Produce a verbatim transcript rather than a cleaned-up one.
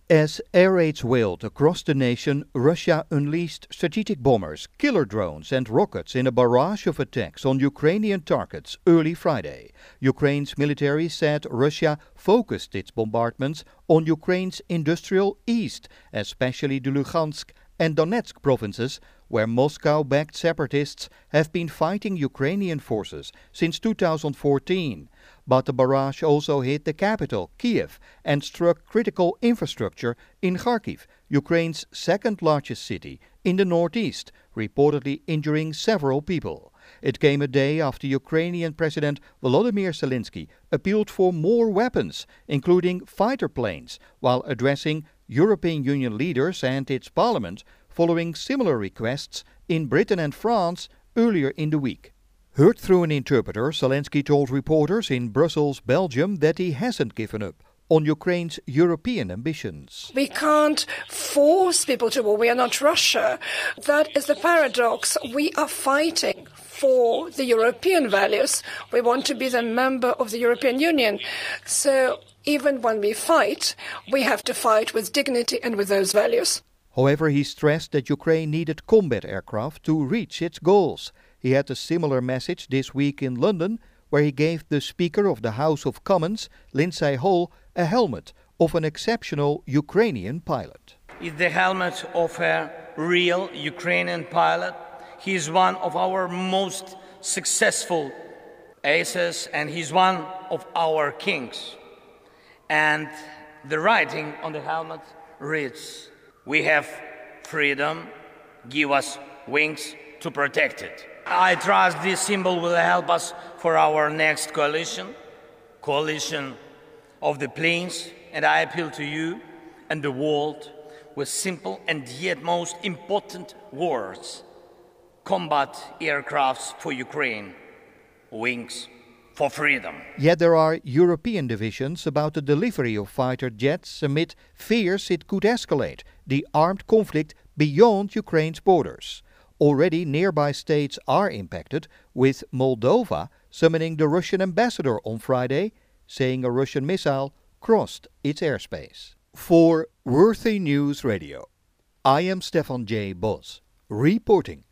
As air raids wailed across the nation, Russia unleashed strategic bombers, killer drones and rockets in a barrage of attacks on Ukrainian targets early Friday. Ukraine's military said Russia focused its bombardments on Ukraine's industrial east, especially the Luhansk and Donetsk provinces, where Moscow-backed separatists have been fighting Ukrainian forces since two thousand fourteen. But the barrage also hit the capital, Kiev, and struck critical infrastructure in Kharkiv, Ukraine's second largest city in the northeast, reportedly injuring several people. It came a day after Ukrainian President Volodymyr Zelensky appealed for more weapons, including fighter planes, while addressing European Union leaders and its parliament following similar requests in Britain and France earlier in the week. Heard through an interpreter, Zelensky told reporters in Brussels, Belgium, that he hasn't given up on Ukraine's European ambitions. We can't force people to war. We are not Russia. That is the paradox. We are fighting for the European values. We want to be the member of the European Union. So even when we fight, we have to fight with dignity and with those values. However, he stressed that Ukraine needed combat aircraft to reach its goals. He had a similar message this week in London, where he gave the Speaker of the House of Commons, Lindsay Hall, a helmet of an exceptional Ukrainian pilot. It's the helmet of a real Ukrainian pilot. He is one of our most successful aces, and he's one of our kings. And the writing on the helmet reads, "We have freedom, give us wings to protect it." I trust this symbol will help us for our next coalition, coalition of the planes, and I appeal to you and the world with simple and yet most important words. Combat aircrafts for Ukraine, wings for freedom. Yet there are European divisions about the delivery of fighter jets amid fears it could escalate the armed conflict beyond Ukraine's borders. Already nearby states are impacted, with Moldova summoning the Russian ambassador on Friday, saying a Russian missile crossed its airspace. For Worthy News Radio, I am Stefan J. Bos, reporting.